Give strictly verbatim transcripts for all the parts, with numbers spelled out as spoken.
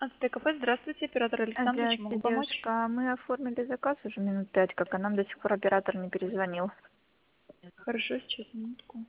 ТКП, здравствуйте, оператор Александр, чем могу Здравствуйте, помочь? девушка. Мы оформили заказ уже минут пять, как, а нам до сих пор оператор не перезвонил. Хорошо, сейчас, минутку.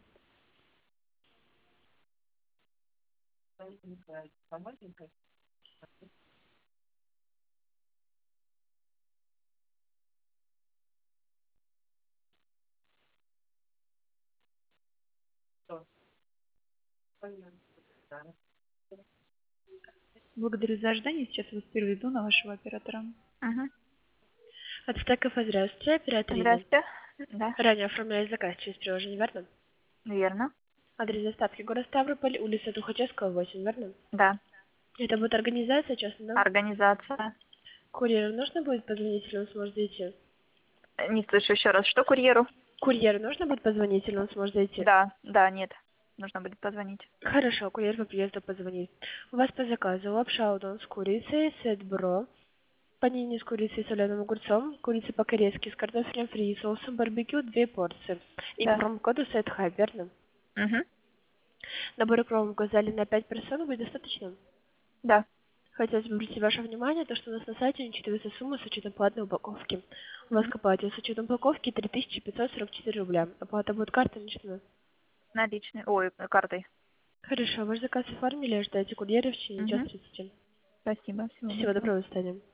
Благодарю за ожидание, сейчас вас переведу на вашего оператора. Угу. От ТКП, здравствуйте, оператор Ирина. Здравствуйте. Да, Ранее оформляли заказ через приложение, верно? верно. Адрес доставки город Ставрополь, улица Тухачевского, восемь, верно? Да. Это будет организация, честно, да? Организация. Курьеру нужно будет позвонить, или он сможет зайти? Не слышу еще раз. Что курьеру? Курьеру нужно будет позвонить, или он сможет зайти? Да, да, нет. Нужно будет позвонить. Хорошо, курьер по приезду позвонит. У вас по заказу лапша удон с курицей, сет бро, панини с курицей и соленым огурцом, курица по-корейски с картофелем фри и соусом барбекю, две порции. И по Да. промокоду сет хай, верно? Угу. Набор кровь указали на пять персон, будет достаточно? Да. Хотелось бы обратить ваше внимание, то, что у нас на сайте не учитывается сумма с учетом платной упаковки. У вас Угу. копатель с учетом упаковки три тысячи пятьсот сорок четыре рубля. Оплата будет картой начну. Наличные. Ой, картой. Хорошо, ваш заказ оформили, ждайте курьера в течение часа Угу. тридцати. Спасибо. Всего Всего доброго. доброго, до свидания.